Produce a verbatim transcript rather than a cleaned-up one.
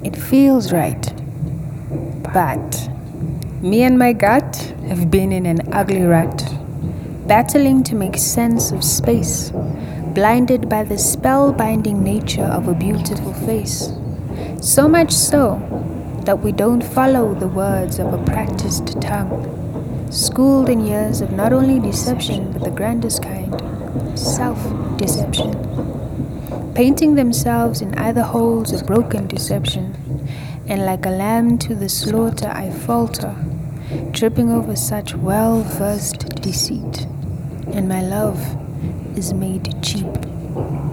It feels right. But me and my gut have been in an ugly rut, battling to make sense of space, blinded by the spellbinding nature of a beautiful face. So much so that we don't follow the words of a practiced tongue, schooled in years of not only deception but the grandest kind, self-deception, painting themselves in either holes of broken deception, and like a lamb to the slaughter I falter, tripping over such well-versed deceit, and my love is made cheap.